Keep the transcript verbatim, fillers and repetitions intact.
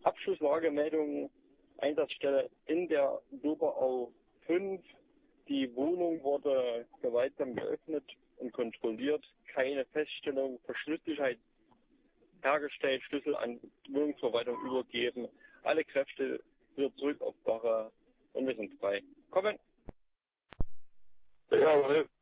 Abschlusslagemeldung, Einsatzstelle in der Doberau fünf. Die Wohnung wurde gewaltsam geöffnet und kontrolliert. Keine Feststellung, Verschlusssicherheit hergestellt, Schlüssel an Wohnungsverwaltung übergeben. Alle Kräfte wieder zurück auf Wache und wir sind frei. Kommen! Jawohl.